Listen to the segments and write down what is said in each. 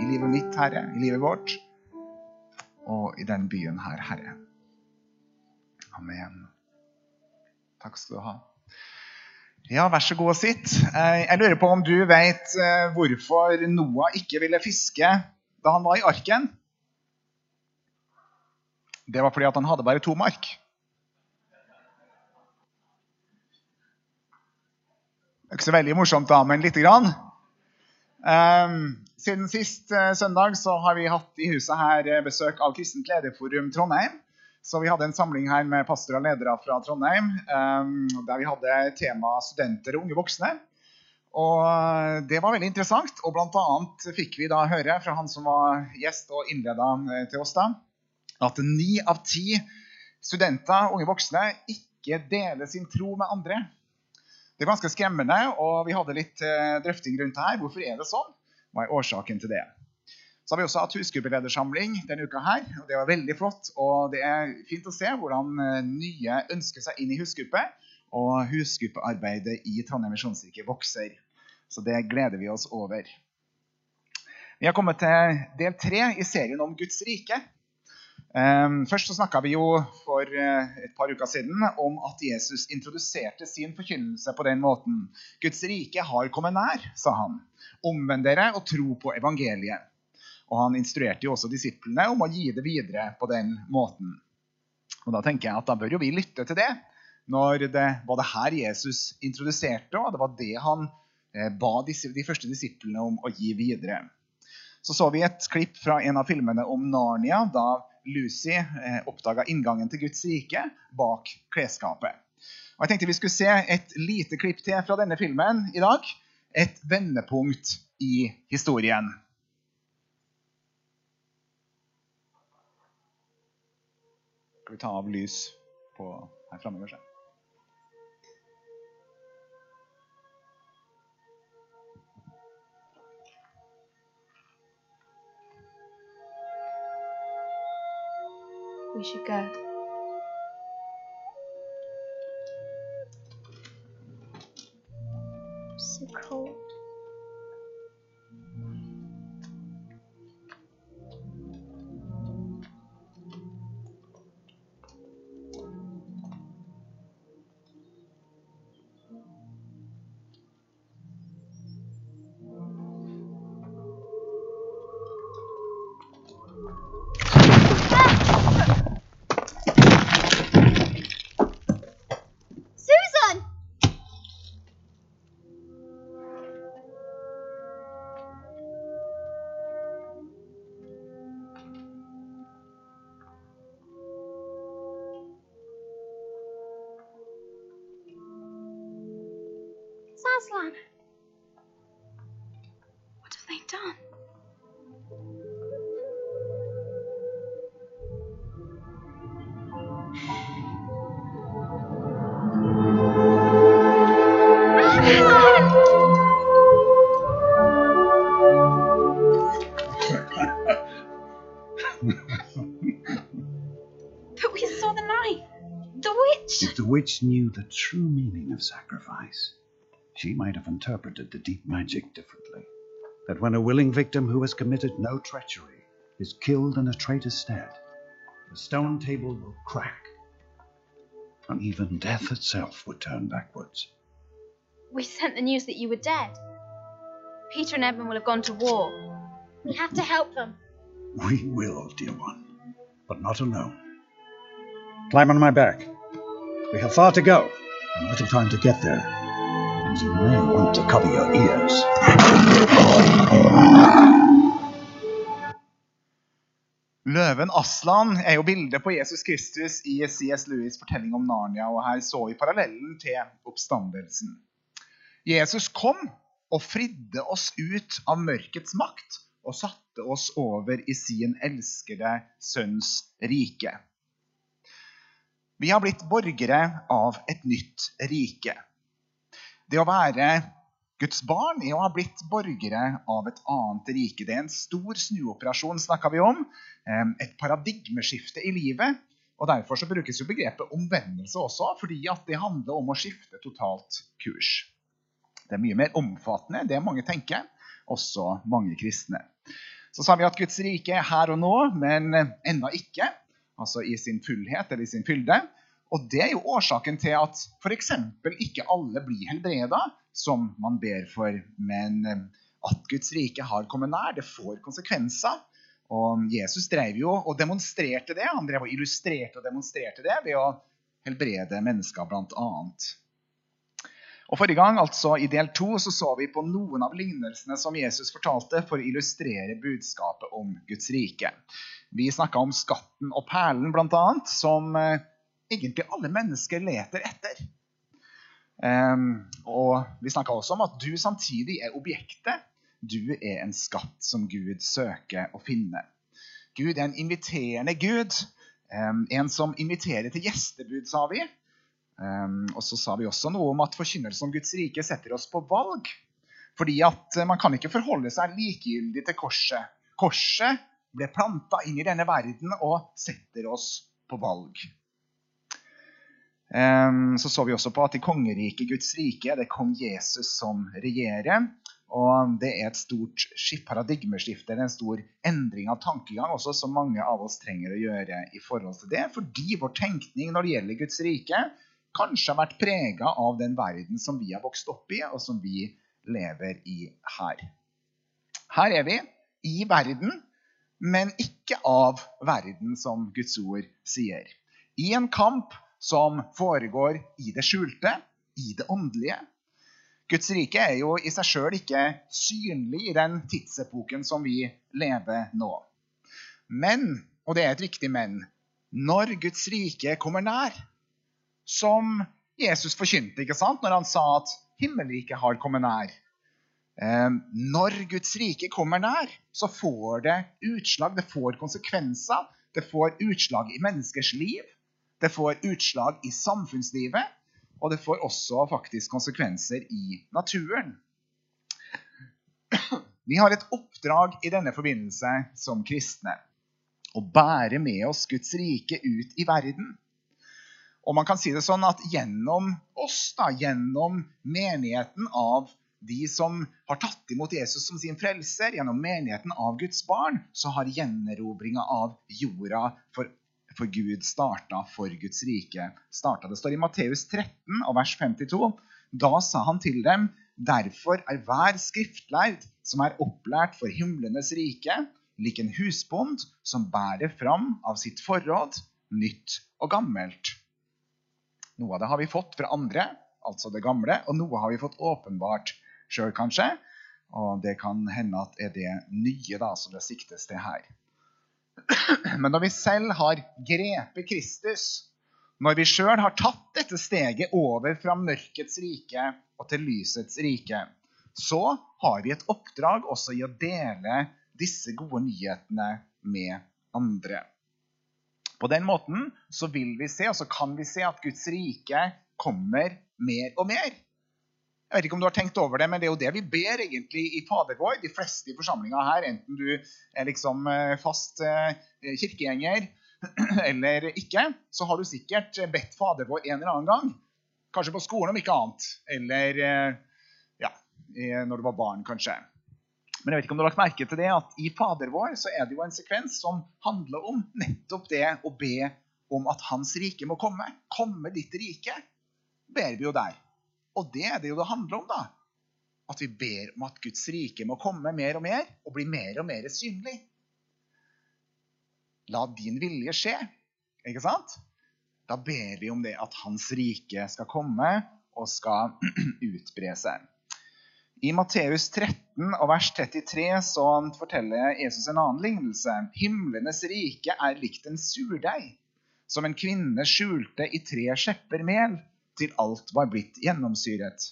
i livet mitt, Herre, i livet vårt, og i den byen her, Herre. Amen. Takk skal du ha. Ja, vær så god og sitt. Jeg lurer på om du vet hvorfor Noah ikke ville fiske da han var i arken. Det var fordi at han hadde bare 2 mark. Det er ikke så veldig morsomt da, men lite grann. Siden sist søndag så har vi hatt i huset her besøk av Kristent Lederforum Trondheim. Så vi hadde en samling her med pastorer og ledere fra Trondheim, der vi hadde tema studenter og unge voksne. Og det var veldig interessant, og blant annet fikk vi da høre fra han som var gjest og innledet til oss da, at 9 av 10 studenter, unge voksne, ikke deler sin tro med andre. Det er ganske skremmende, og vi hadde litt drøfting rundt det her. Hvorfor er det sånn? Hva er årsaken til det? Så har vi også hatt husgruppeledersamling denne uka her, og det var veldig flott, og det er fint å se hvordan nye ønsker seg inn i husgruppe, og husgruppearbeidet i Trondheim Misjonskirke vokser. Så det gleder vi oss over. Vi har kommet til del 3 i serien om Guds rike. Først så snakket vi jo for et par uker siden om at Jesus introduserte sin forkynnelse på den måten. Guds rike har kommet nær, sa han. Omvend dere og tro på evangeliet. Og han instruerte jo også disiplene om å gi det videre på den måten. Og da tenker jeg at da bør jo vi lytte til det, når det var det her Jesus introduserte, og det var det han ba de første disiplene om å gi videre. Så vi et klipp fra en av filmene om Narnia, da Lucy oppdaget inngangen til Guds rike bak klesskapet. Og jeg tenkte vi skulle se et lite klipp til fra denne filmen i dag. Et vendepunkt i historien. Skal vi ta av lys på her fremme, kanskje? We should go. So cold. Aslan, what have they done? But we saw the knife. The witch. If the witch knew the true meaning of sacrifice, she might have interpreted the deep magic differently. That when a willing victim who has committed no treachery is killed in a traitor's stead, the stone table will crack, and even death itself would turn backwards. We sent the news that you were dead. Peter and Edmund will have gone to war. We have to help them. We will, dear one, but not alone. Climb on my back. We have far to go, and little time to get there. And you may want to cover your ears. Løven Aslan er jo bildet på Jesus Kristus i C.S. Lewis' fortelling om Narnia, og her så vi parallellen til oppstandelsen. Jesus kom og fridde oss ut av mørkets makt, og satte oss over i sin elskede sønns rike. Vi har blitt borgere av et nytt rike. Det å være Guds barn er å ha blitt borgere av et annet rike. Det er en stor snuoperasjon, snakker vi om. Et paradigmeskifte i livet. Og derfor så brukes jo begrepet omvendelse også, fordi at det handler om å skifte totalt kurs. Det er mye mer omfattende, det mange tenker, også mange kristne. Så sa vi at Guds rike er her og nå, men enda ikke, altså i sin fullhet eller i sin fylde. Og det er jo årsaken til at for eksempel ikke alle blir helbredet, som man ber for, men at Guds rike har kommet nær, det får konsekvenser. Og Jesus drev jo og demonstrerte det, han drev og illustrerte og demonstrerte det ved å helbrede mennesker blant annet. Og forrige gang, altså i del 2, så vi på noen av lignelsene som Jesus fortalte for å illustrere budskapet om Guds rike. Vi snakket om skatten og perlen blant annet, som egentlig alle mennesker leter etter. Og vi snakket også om at du samtidig er objektet. Du er en skatt som Gud søker å finne. Gud er en inviterende Gud, en som inviterer til gjestebud, sa vi. Og så sa vi også noe om at forkynnelsen om Guds rike setter oss på valg. Fordi at man kan ikke forholde seg likegyldig til korset. Korset ble plantet inn i denne verden og setter oss på valg. Så vi også på at i kongeriket Guds rike, det kom Jesus som regjerer. Og det er et stort paradigmeskifte, en stor endring av tankegang også, som mange av oss trenger å gjøre i forhold til det. Fordi vår tenkning når det gjelder Guds rike kanskje har vært preget av den verden som vi har vokst opp i, og som vi lever i her. Her er vi i verden, men ikke av verden som Guds ord sier. I en kamp som foregår i det skjulte, i det åndelige. Guds rike er jo i seg selv ikke synlig i den tidsepoken som vi lever nå. Men, og det er et viktig men, når Guds rike kommer nær, som Jesus forkynte, ikke sant? Når han sa at himmelriket har kommet nær. Når Guds rike kommer nær, så får det utslag, det får konsekvenser, det får utslag i menneskers liv, det får utslag i samfunnslivet, og det får også faktisk konsekvenser i naturen. Vi har et oppdrag i denne forbindelse som kristne, å bære med oss Guds rike ut i verden. Og man kan si det sånn at gjennom oss, gjennom menigheten av de som har tatt imot Jesus som sin frelser, gjennom menigheten av Guds barn, så har gjenerobringen av jorda for Gud startet, for Guds rike startet. Det står i Matteus 13, vers 52. Da sa han til dem, derfor er hver skriftlærd som er opplært for himlenes rike, lik en husbond som bærer fram av sitt forråd, nytt og gammelt. Noe av det har vi fått fra andre, altså det gamle, og noe har vi fått åpenbart selv kanskje, og det kan hende at er det nye da, som det siktes til her. Men når vi selv har grepet Kristus, når vi selv har tatt dette steget over fra mørkets rike og til lysets rike, så har vi et oppdrag også i å dele disse gode nyhetene med andre. På den måten så vil vi se, og så kan vi se at Guds rike kommer mer og mer. Jeg vet ikke om du har tenkt over det, men det er jo det vi ber egentlig i Fader vår. De fleste i forsamlingen her, enten du er liksom fast kirkegjenger eller ikke, så har du sikkert bedt Fader vår en eller annen gang. Kanskje på skolen om ikke annet, eller når du var barn kanskje. Men jeg vet ikke om du har lagt merke til det, at i Fader vår så er det jo en sekvens som handler om nettopp det å be om at hans rike må komme. Komme ditt rike, ber vi jo der. Og det er det jo det handler om da. At vi ber om at Guds rike må komme mer og mer, og bli mer og mer synlig. La din vilje skje, ikke sant? Da ber vi om det at hans rike skal komme og skal utbre seg. I Matteus 13 og vers 33 så forteller Jesus en annen lignelse. Himlenes rike er likt en surdeig, som en kvinne skjulte i 3 skjepper mel, til alt var blitt gjennomsyret.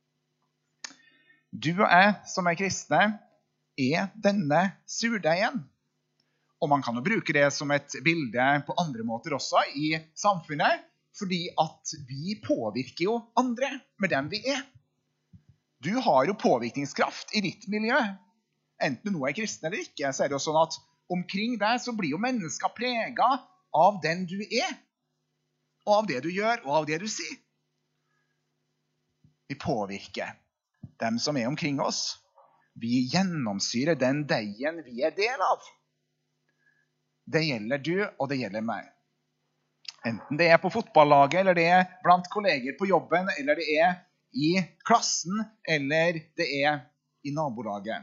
Du og jeg som er kristne er denne surdeigen. Og man kan jo bruke det som et bilde på andre måter også i samfunnet, fordi at vi påvirker jo andre med dem vi er. Du har jo påvirkningskraft i ditt miljø. Enten du nå er kristen eller ikke, så er det jo sånn at omkring deg så blir jo mennesker preget av den du er, og av det du gjør, og av det du sier. Vi påvirker dem som er omkring oss. vi gjennomsyrer den deigen vi er del av. Det gjelder du, og det gjelder meg. Enten det er på fotballaget, eller det er blant kolleger på jobben, eller det er i klassen, eller det er i nabolaget.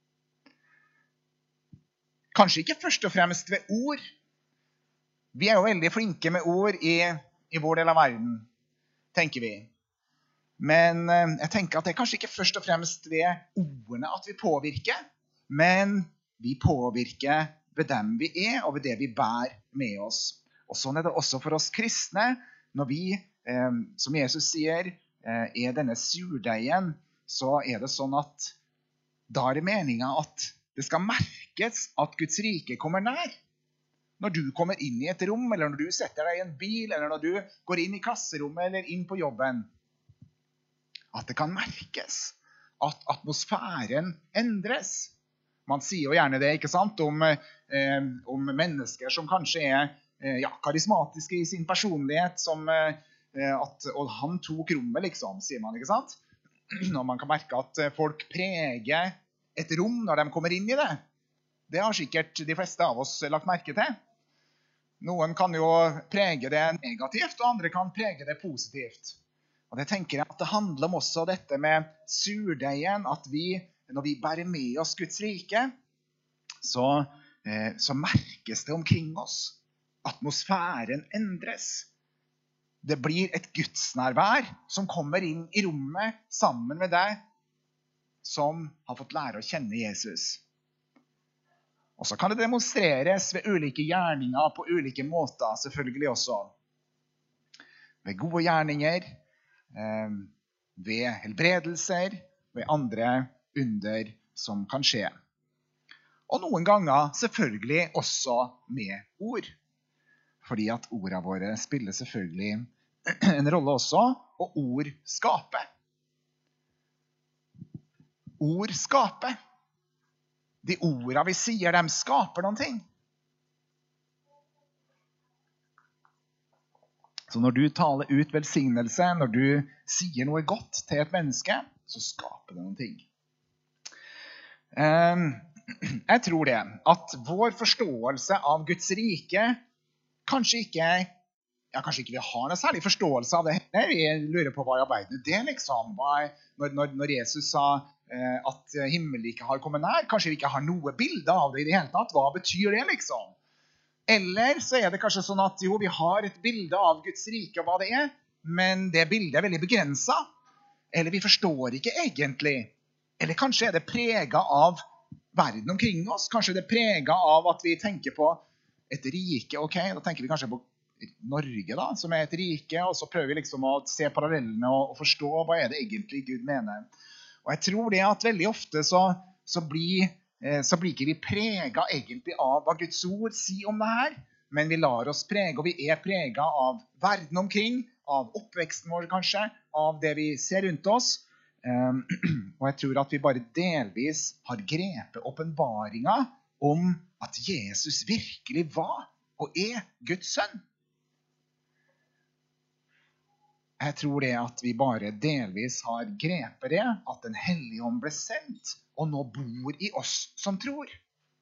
Kanskje ikke først og fremst ved ord. Vi er jo veldig flinke med ord i vår del av verden, tenker vi. Men jeg tenker at det er kanskje ikke først og fremst ved ordene at vi påvirker, men vi påvirker ved dem vi er, og ved det vi bærer med oss. Og sånn er det også for oss kristne, når vi, som Jesus sier, er denne surdeigen, så er det sånn at da er det meningen at det skal merkes at Guds rike kommer nær. Når du kommer inn i et rom, eller når du setter deg i en bil, eller når du går inn i klasserommet, eller inn på jobben, at det kan merkes at atmosfæren endres. Man sier jo gjerne det, ikke sant, om mennesker som kanskje er karismatiske i sin personlighet, som og han tok rommet, liksom, sier man, ikke sant? Når man kan merke at folk preger et rom når de kommer inn i det. Det har sikkert de fleste av oss lagt merke til. Noen kan jo prege det negativt, og andre kan prege det positivt. Og det tenker jeg at det handler om også dette med surdeigen, at når vi bærer med oss Guds rike, så merkes det omkring oss. Atmosfæren endres. Det blir et gudsnærvær som kommer inn i rommet sammen med deg, som har fått lære å kjenne Jesus. Og så kan det demonstreres ved ulike gjerninger på ulike måter, selvfølgelig også. Ved gode gjerninger, ved helbredelser, ved andre under som kan skje. Og noen ganger selvfølgelig også med ord. Fordi at ordene våre spiller selvfølgelig en rolle også, og ord skaper. Ord skaper. De ordene vi sier, de skaper noen ting. Så når du taler ut velsignelse, når du sier noe godt til et menneske, så skaper det noen ting. Jeg tror det, at vår forståelse av Guds rike kanskje ikke vi har noe særlig forståelse av det heller. Vi lurer på hva i arbeidet det liksom. Når Jesus sa at himmeliket har kommet nær, kanskje vi ikke har noe bilde av det i det hele tatt. Hva betyr det liksom? Eller så er det kanskje sånn at jo, vi har et bilde av Guds rike og hva det er, men det bildet er veldig begrenset. Eller vi forstår ikke egentlig. Eller kanskje er det preget av verden omkring oss. Kanskje er det preget av at vi tenker på et rike. Ok, da tenker vi kanskje på Norge da, som er et rike, og så prøver vi liksom å se parallellene og forstå hva er det egentlig Gud mener. Og jeg tror det at veldig ofte så blir ikke vi preget egentlig av hva Guds ord sier om det her, men vi lar oss prege, og vi er preget av verden omkring, av oppveksten vår kanskje, av det vi ser rundt oss. Og jeg tror at vi bare delvis har grepet åpenbaringen om at Jesus virkelig var og er Guds sønn. Jeg tror det at vi bare delvis har grepet det, at den hellige ånd ble sendt, og nå bor i oss som tror.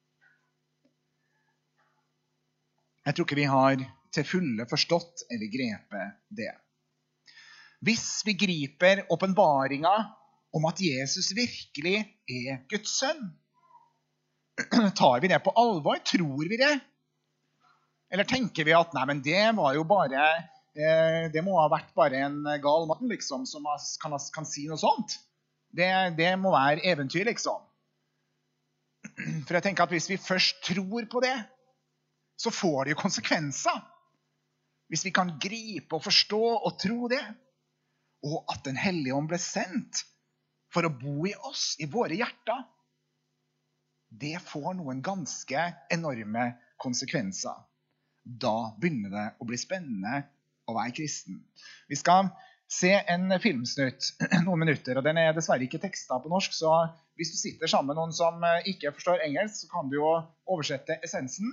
Jeg tror ikke vi har til fulle forstått eller grepet det. Hvis vi griper åpenbaringen om at Jesus virkelig er Guds sønn, tar vi det på alvor? Tror vi det? Eller tenker vi at nei, men det var jo bare... Det må ha vært bare en gal mann liksom, som kan si noe sånt. Det må være eventyr liksom. For jeg tenker at hvis vi først tror på det, så får det jo konsekvenser. Hvis vi kan gripe og forstå og tro det, og at den hellige ånd ble sendt for å bo i oss, i våre hjerter, det får noen ganske enorme konsekvenser. Da begynner det å bli spennende å være kristen. Vi skal se en filmsnutt noen minutter, og den er dessverre ikke tekstet på norsk, så hvis du sitter sammen med noen som ikke forstår engelsk, så kan du jo oversette essensen.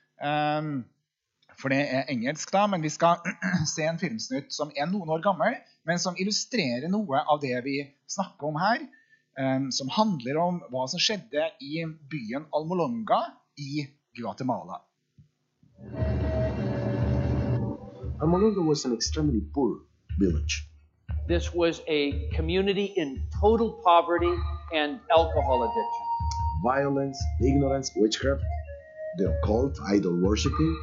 For det er engelsk da, men vi skal se en filmsnutt som er noen år gammel, men som illustrerer noe av det vi snakker om her. som handler om hva som skjedde i byen Almolonga i Guatemala. Almolonga was an extremely poor village. This was a community in total poverty and alcohol addiction. Violence, ignorance, witchcraft, the occult, idol worshipping.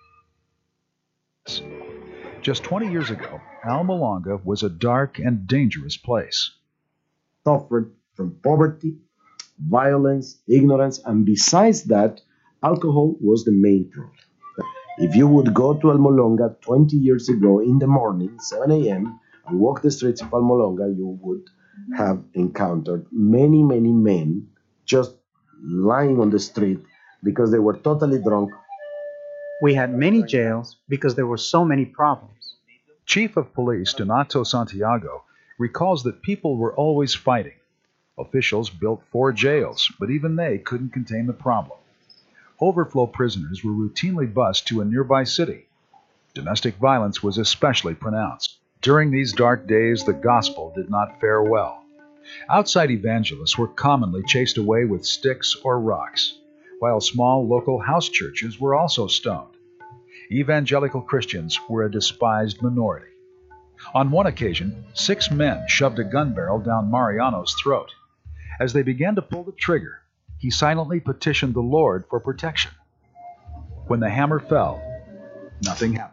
Just 20 years ago, Almolonga was a dark and dangerous place. Suffered from poverty, violence, ignorance, and besides that, alcohol was the main problem. If you would go to Almolonga 20 years ago in the morning, 7 a.m., and walk the streets of Almolonga, you would have encountered many, many men just lying on the street because they were totally drunk. We had many jails because there were so many problems. Chief of Police Donato Santiago recalls that people were always fighting. Officials built 4 jails, but even they couldn't contain the problem. Overflow prisoners were routinely bused to a nearby city. Domestic violence was especially pronounced. During these dark days, the gospel did not fare well. Outside evangelists were commonly chased away with sticks or rocks, while small local house churches were also stoned. Evangelical Christians were a despised minority. On one occasion, 6 men shoved a gun barrel down Mariano's throat. As they began to pull the trigger, he silently petitioned the Lord for protection. When the hammer fell, nothing happened.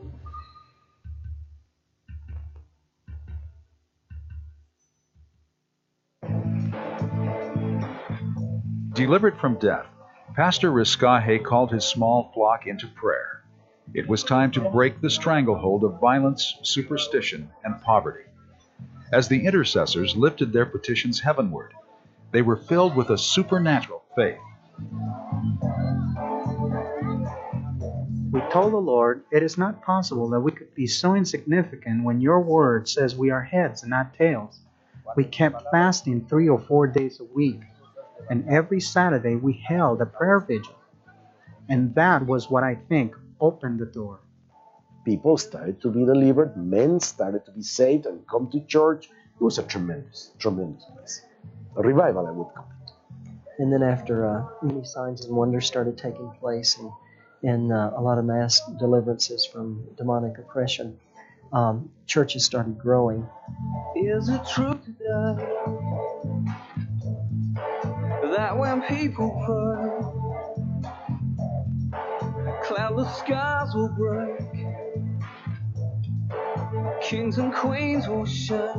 Delivered from death, Pastor Riscaje called his small flock into prayer. It was time to break the stranglehold of violence, superstition, and poverty. As the intercessors lifted their petitions heavenward, they were filled with a supernatural faith. We told the Lord, it is not possible that we could be so insignificant when your word says we are heads and not tails. We kept fasting 3 or 4 days a week, and every Saturday we held a prayer vigil. And that was what I think opened the door. People started to be delivered, men started to be saved and come to church. It was a tremendous, tremendous place. A revival, I would call it. And then after many signs and wonders started taking place and a lot of mass deliverances from demonic oppression, churches started growing. Is it true today that when people pray, cloudless skies will break, kings and queens will shine?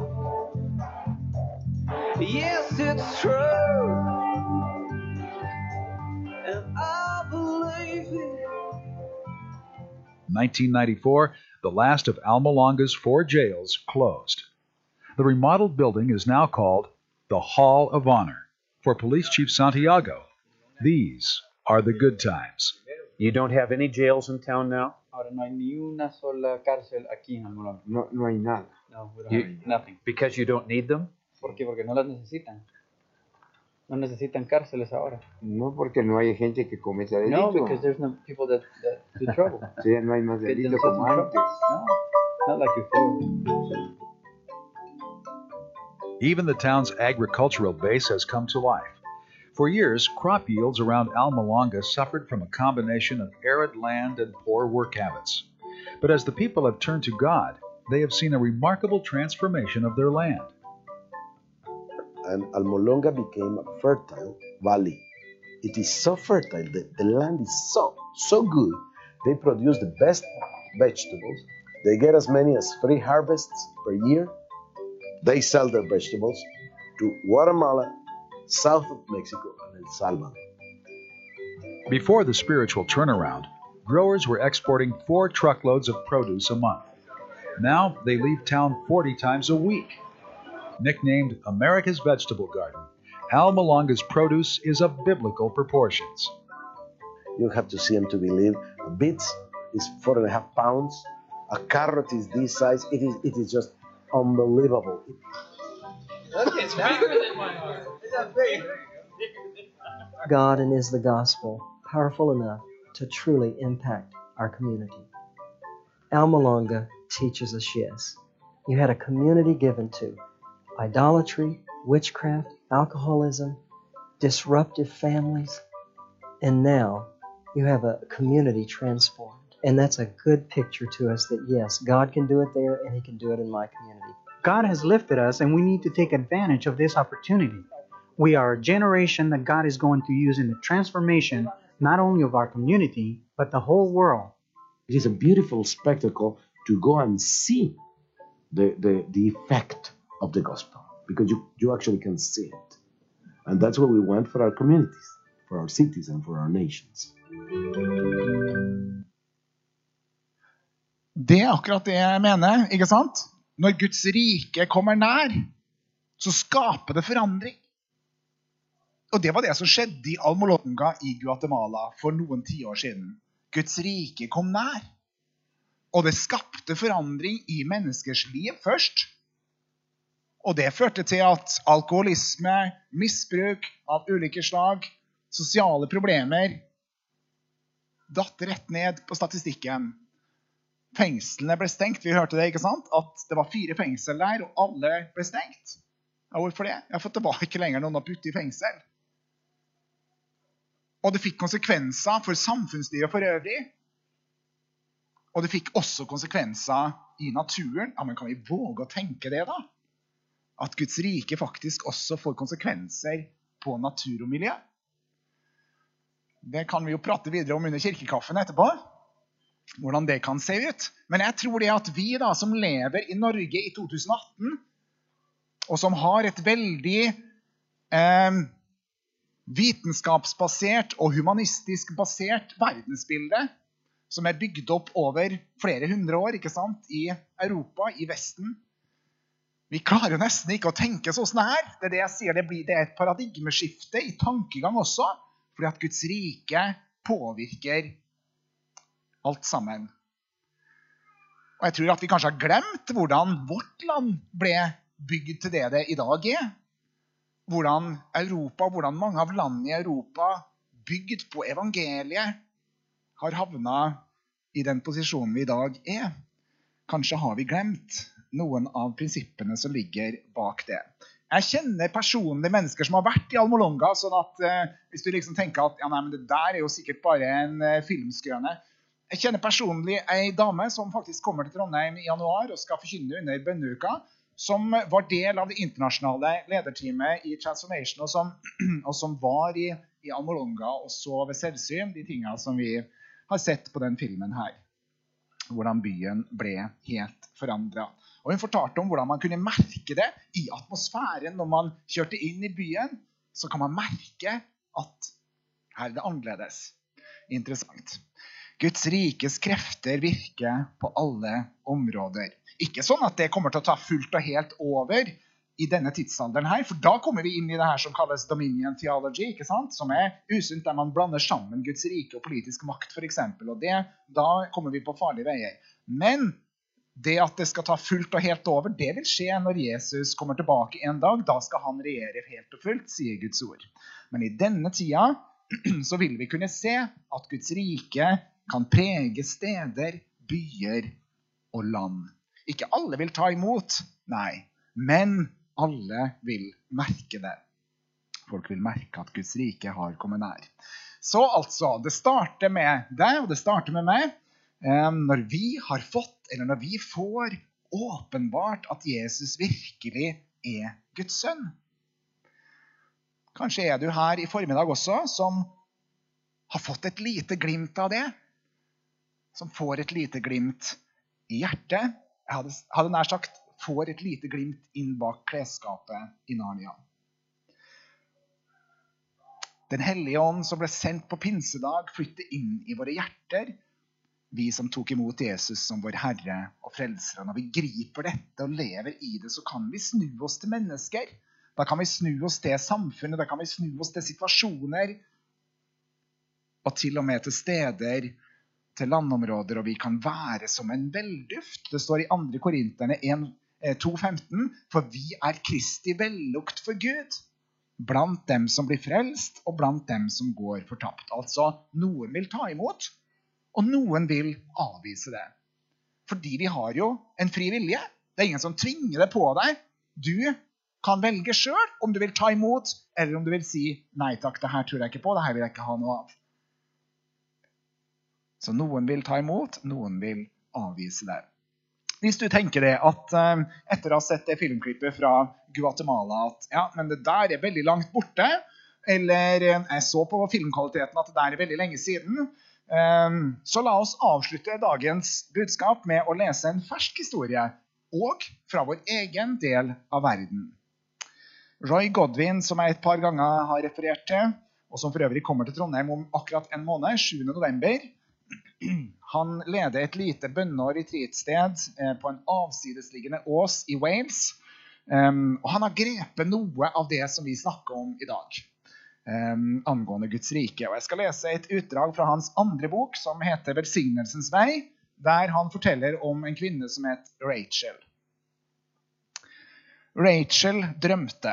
Yes, it's true, and I believe it. 1994, the last of Almolonga's 4 jails closed. The remodeled building is now called the Hall of Honor. For Police Chief Santiago, these are the good times. You don't have any jails in town now? Ahora no hay ni una sola cárcel aquí en Almolonga. No hay nada. No, we don't have nothing. Because you don't need them? ¿Por qué? Porque no las necesitan. No necesitan cárceles ahora. No, porque no hay gente que cometa delito. No, because there's no people that do trouble. Sí, no hay más delito como antes. No, not like before. Even the town's agricultural base has come to life. For years, crop yields around Almolonga suffered from a combination of arid land and poor work habits. But as the people have turned to God, they have seen a remarkable transformation of their land. And Almolonga became a fertile valley. It is so fertile, the land is so good. They produce the best vegetables. They get as many as 3 harvests per year. They sell their vegetables to Guatemala, south of Mexico, and El Salvador. Before the spiritual turnaround, growers were exporting 4 truckloads of produce a month. Now they leave town 40 times a week. Nicknamed America's Vegetable Garden, Almolonga's produce is of biblical proportions. You have to see them to believe. A beet is 4.5 pounds. A carrot is this size. It is just unbelievable. It's bigger than my heart. God and is the gospel powerful enough to truly impact our community? Almolonga teaches us, yes. You had a community given to idolatry, witchcraft, alcoholism, disruptive families, and now you have a community transformed. And that's a good picture to us that, yes, God can do it there and He can do it in my community. God has lifted us, and we need to take advantage of this opportunity. We are a generation that God is going to use in the transformation, not only of our community, but the whole world. It is a beautiful spectacle to go and see the effect of the gospel, because you actually can see it. And that's what we want for our communities, for our cities, and for our nations. Det akkurat det jeg mener, ikke sant? Når Guds rike kommer nær, så skaper det forandring. Og det var det som skjedde i Almolonga i Guatemala for noen 10 år siden. Guds rike kom nær. Og det skapte forandring i menneskers liv først. Og det førte til at alkoholisme, misbruk av ulike slag, sosiale problemer, datt rett ned på statistikken. Fengslene ble stengt, vi hørte det, ikke sant? At det var 4 fengsel der, og alle ble stengt. Ja, hvorfor det? Ja, for det var ikke lenger noen å putte i fengsel. Og det fikk konsekvenser for samfunnslivet for øvrig. Og det fikk også konsekvenser i naturen. Ja, men kan vi våge å tenke det da? At Guds rike faktisk også får konsekvenser på natur og miljø. Det kan vi jo prate videre om under kirkekaffen etterpå. Hvordan det kan se ut. Men jeg tror det at vi da, som lever i Norge i 2018, og som har et veldig vitenskapsbasert og humanistisk basert verdensbilde, som er bygd opp over flere 100 år, ikke sant? I Europa, i Vesten. Vi klarer jo nesten ikke å tenke sånn her. Det er det jeg sier, det er et paradigmeskifte i tankegang også, fordi at Guds rike påvirker alt sammen. Og jeg tror at vi kanskje har glemt hvordan vårt land ble bygd til det i dag er. Hvordan Europa, hvordan mange av landene i Europa bygd på evangeliet har havnet i den posisjonen vi i dag er. Kanskje har vi glemt noen av prinsippene som ligger bak det. Jeg kjenner personlig mennesker som har vært i Almolonga, sånn at hvis du liksom tenker at ja, nei, men det der er jo sikkert bare en filmskrøne. Jeg kjenner personlig en dame som faktisk kommer til Trondheim i januar og skal forkynne under bønneuka, som var del av det internasjonale lederteamet i Transformation, og som var i Almolonga og så ved selvsyn de tingene som vi har sett på den filmen her. Hvordan byen ble helt forandret. Og hun fortalte om hvordan man kunne merke det i atmosfæren når man kjørte inn i byen. Så kan man merke at her er det annerledes. Interessant. Guds rikes krefter virker på alle områder. Ikke sånn at det kommer til å ta fullt og helt over i denne tidsalderen her, for da kommer vi inn i det her som kalles Dominion Theology, ikke sant? Som er usunt der man blander sammen Guds rike og politisk makt for eksempel, og da kommer vi på farlige veier. Men det at det skal ta fullt og helt over, det vil skje når Jesus kommer tilbake en dag, da skal han regjere helt og fullt, sier Guds ord. Men i denne tida så vil vi kunne se at Guds rike kan prege steder, byer og land. Ikke alle vil ta imot, nei, men alle vil merke det. Folk vil merke at Guds rike har kommet nær. Så altså, det starter med deg, og det starter med meg, når vi har fått, eller når vi får åpenbart at Jesus virkelig er Guds sønn. Kanskje er du her i formiddag også, som har fått et lite glimt av det, som får et lite glimt i hjertet. Jeg hadde nær sagt, får et lite glimt inn bak klesskapet i Narnia. Den hellige ånd som ble sendt på pinsedag flytter inn i våre hjerter. Vi som tok imot Jesus som vår Herre og Frelser. Når vi griper dette og lever i det, så kan vi snu oss til mennesker. Da kan vi snu oss til samfunnet, da kan vi snu oss til situasjoner, og til og med til steder, til landområder, og vi kan være som en velduft. Det står i 2. Korinterne 2,15, for vi er Kristi vellukt for Gud, blant dem som blir frelst, og blant dem som går fortapt. Altså, noen vil ta imot, og noen vil avvise det. Fordi vi har jo en fri vilje. Det er ingen som tvinger det på deg. Du kan velge selv om du vil ta imot, eller om du vil si, nei takk, det her tror jeg ikke på, det her vil jeg ikke ha noe av. Så noen vil ta imot, noen vil avvise det. Hvis du tenker det at etter å ha sett det filmklippet fra Guatemala, at ja, men det der er veldig langt borte, eller jeg så på filmkvaliteten at det der er veldig lenge siden, så la oss avslutte dagens budskap med å lese en fersk historie, og fra vår egen del av verden. Roy Godwin, som jeg et par ganger har referert til, og som for øvrig kommer til Trondheim om akkurat en måned, 7. november, han leder et lite bønne- og retreatsted på en avsidesliggende ås i Wales, og han har grepet noe av det som vi snakker om i dag, angående Guds rike. Og jeg skal lese et utdrag fra hans andre bok, som heter Velsignelsens vei, der han forteller om en kvinne som het Rachel. Rachel drømte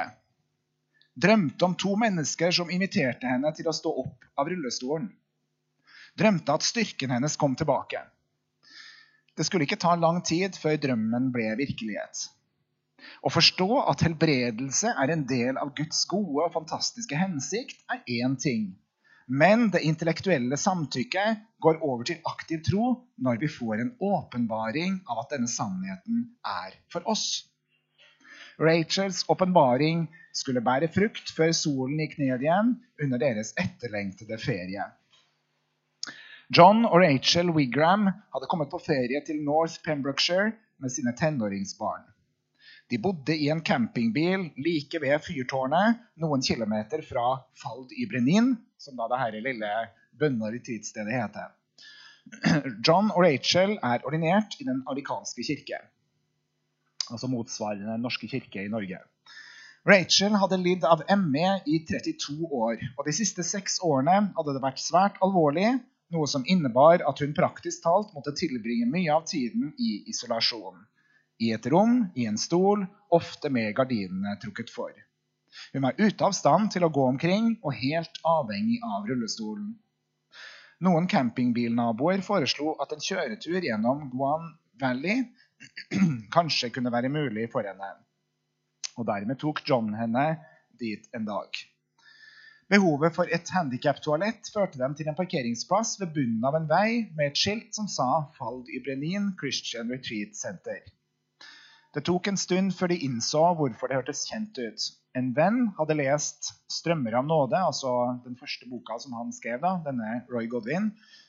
om 2 mennesker som inviterte henne til å stå opp av rullestolen. Drømte at styrken hennes kom tilbake. Det skulle ikke ta lang tid før drømmen ble virkelighet. Å forstå at helbredelse er en del av Guds gode og fantastiske hensikt er en ting. Men det intellektuelle samtykket går over til aktiv tro når vi får en åpenbaring av at denne sannheten er for oss. Rachels åpenbaring skulle bære frukt før solen gikk ned igjen under deres etterlengtede ferie. John og Rachel Wigram hadde kommet på ferie til North Pembrokeshire med sine tenåringsbarn. De bodde i en campingbil like ved fyrtårnet, noen kilometer fra Fald i Brenin, som da det her lille bønne- og retreatstedet heter. John og Rachel er ordinert i den amerikanske kirke, altså motsvarende den norske kirke i Norge. Rachel hadde lidd av ME i 32 år, og de siste 6 årene hadde det vært svært alvorlig, noe som innebar at hun praktisk talt måtte tilbringe mye av tiden i isolasjon. I et rom, i en stol, ofte med gardinene trukket for. Hun var ute av stand til å gå omkring og helt avhengig av rullestolen. Noen campingbilnaboer foreslo at en kjøretur gjennom Guan Valley kanskje kunne være mulig for henne. Og dermed tok John henne dit en dag. Behovet for et handicap-toalett førte dem til en parkeringsplass ved bunnen av en vei med et skilt som sa Fald i Brenin Christian Retreat Center. Det tok en stund før de innså hvorfor det hørtes kjent ut. En venn hadde lest Strømmer av nåde, altså den første boka som han skrev da, denne Roy Godwin,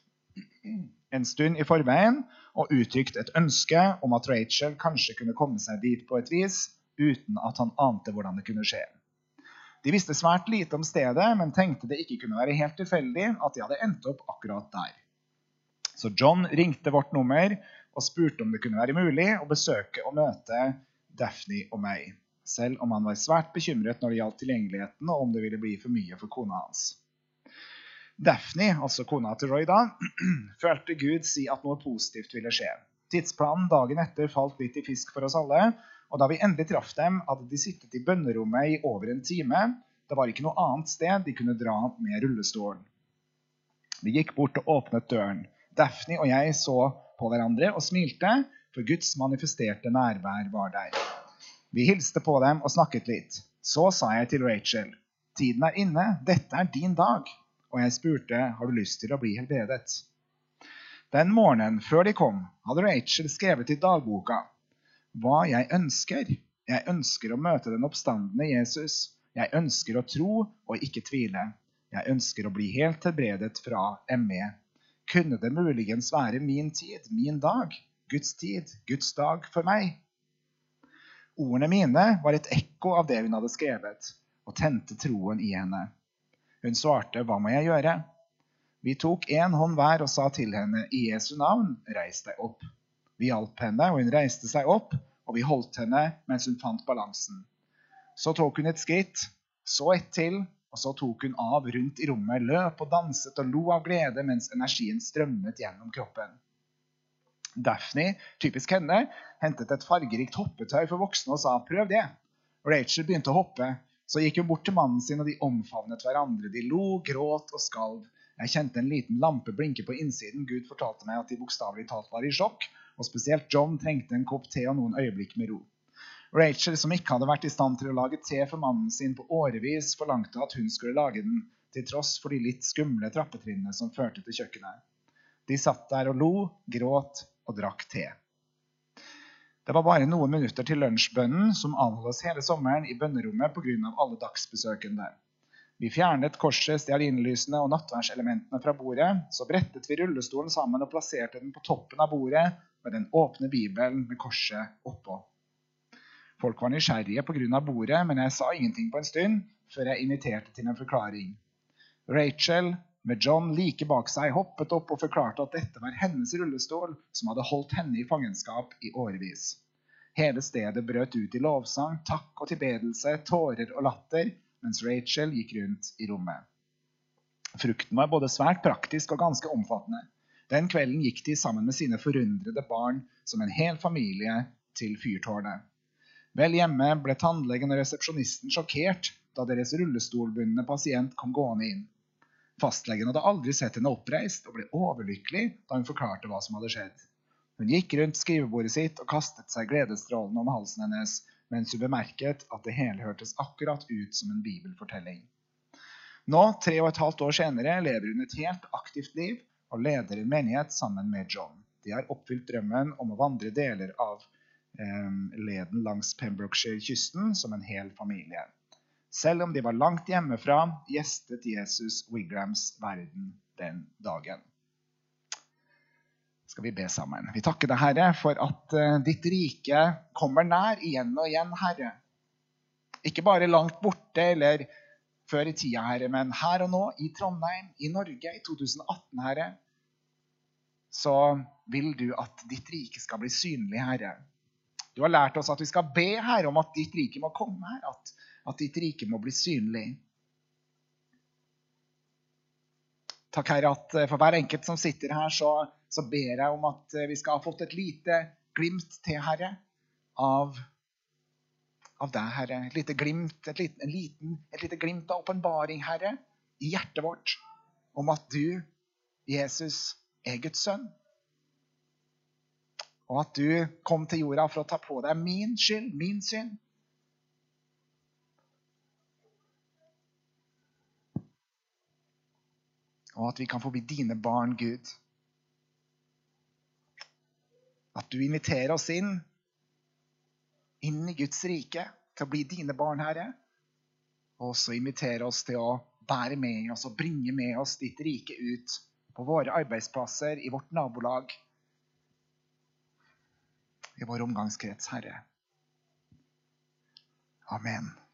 en stund i forveien, og uttrykt et ønske om at Rachel kanskje kunne komme seg dit på et vis, uten at han ante hvordan det kunne skje. De visste svært lite om stedet, men tenkte det ikke kunne være helt tilfeldig at de hadde endt opp akkurat der. Så John ringte vårt nummer og spurte om det kunne være mulig å besøke og møte Daphne og meg, selv om han var svært bekymret når det gjaldt tilgjengeligheten og om det ville bli for mye for kona hans. Daphne, altså kona til Roy da, følte Gud si at noe positivt ville skje. Tidsplanen dagen etter falt litt i fisk for oss alle, og da vi endelig traff dem, hadde de sittet i bønnerommet i over en time. Det var ikke noe annet sted de kunne dra med rullestolen. Vi gikk bort og åpnet døren. Daphne og jeg så på hverandre og smilte, for Guds manifesterte nærvær var der. Vi hilste på dem og snakket litt. Så sa jeg til Rachel, tiden er inne, dette er din dag. Og jeg spurte, har du lyst til å bli helbredet? Den morgenen før de kom, hadde Rachel skrevet i dagboka, hva jeg ønsker. Jeg ønsker å møte den oppstandende Jesus. Jeg ønsker å tro og ikke tvile. Jeg ønsker å bli helt helbredet fra ME. Kunne det muligens være min tid, min dag, Guds tid, Guds dag for meg? Ordene mine var et ekko av det hun hadde skrevet, og tente troen i henne. Hun svarte, hva må jeg gjøre? Vi tok en hånd hver og sa til henne, i Jesu navn, reis deg opp. Vi hjalp henne, og hun reiste seg opp, og vi holdt henne mens hun fant balansen. Så tok hun et skritt, så et til, og så tok hun av rundt i rommet, løp og danset og lo av glede mens energien strømmet gjennom kroppen. Daphne, typisk henne, hentet et fargerikt hoppetøy for voksne og sa, prøv det. Rachel begynte å hoppe, så gikk hun bort til mannen sin og de omfavnet hverandre. De lo, gråt og skalv. Jeg kjente en liten lampe blinke på innsiden. Gud fortalte meg at de bokstavelig talt var i sjokk, og spesielt John trengte en kopp te og noen øyeblikk med ro. Rachel, som ikke hadde vært i stand til å lage te for mannen sin på årevis, forlangte at hun skulle lage den, til tross for de litt skumle trappetrinnene som førte til kjøkkenet. De satt der og lo, gråt og drakk te. Det var bare noen minutter til lunsjbønnen, som avholdes hele sommeren i bønnerommet på grunn av alle dagsbesøkende. Vi fjernet korset, stearinlysene og nattværselementene fra bordet, så brettet vi rullestolen sammen og plasserte den på toppen av bordet med den åpne bibelen med korset oppå. Folk var nysgjerrige på grunn av bordet, men jeg sa ingenting på en stund, før jeg inviterte til en forklaring. Rachel, med John like bak seg, hoppet opp og forklarte at dette var hennes rullestol, som hadde holdt henne i fangenskap i årevis. Hele stedet brøt ut i lovsang, takk og tilbedelse, tårer og latter, mens Rachel gikk rundt i rommet. Frukten var både svært praktisk og ganske omfattende. Den kvelden gikk de sammen med sine forundrede barn som en hel familie til fyrtårnet. Vel hjemme ble tannlegen og resepsjonisten sjokkert da deres rullestolbundne pasient kom gående inn. Fastlegen hadde aldri sett henne oppreist og ble overlykkelig da hun forklarte hva som hadde skjedd. Hun gikk rundt skrivebordet sitt og kastet seg gledesstrålende om halsen hennes, mens hun bemerket at det hele hørtes akkurat ut som en bibelfortelling. Nå, 3,5 år senere, lever hun et helt aktivt liv og leder en menighet sammen med John. De har oppfylt drømmen om å vandre deler av leden langs Pembrokeshire-kysten som en hel familie. Selv om de var langt hjemmefra, gjestet Jesus Wigrams verden den dagen. Skal vi be sammen. Vi takker deg, Herre, for at ditt rike kommer nær igjen og igjen, Herre. Ikke bare langt borte eller før i tida, Herre, men her og nå i Trondheim, i Norge, i 2018, Herre, så vil du at ditt rike skal bli synlig, Herre. Du har lært oss at vi skal be, Herre, om at ditt rike må komme her, at ditt rike må bli synlig. Takk, Herre, at for hver enkelt som sitter her, så ber jeg om at vi skal ha fått et lite glimt til, Herre, av deg, Herre. Et lite glimt, et lite glimt av åpenbaring, Herre, i hjertet vårt, om at du, Jesus, er Guds sønn. Og at du kom til jorda for å ta på deg min skyld, min synd. Og at vi kan få bli dine barn, Gud. At du inviterer oss inn i Guds rike, til å bli dine barn, Herre. Og også inviterer oss til å bære med oss og bringe med oss ditt rike ut på våre arbeidsplasser, i vårt nabolag, i vår omgangskrets, Herre. Amen.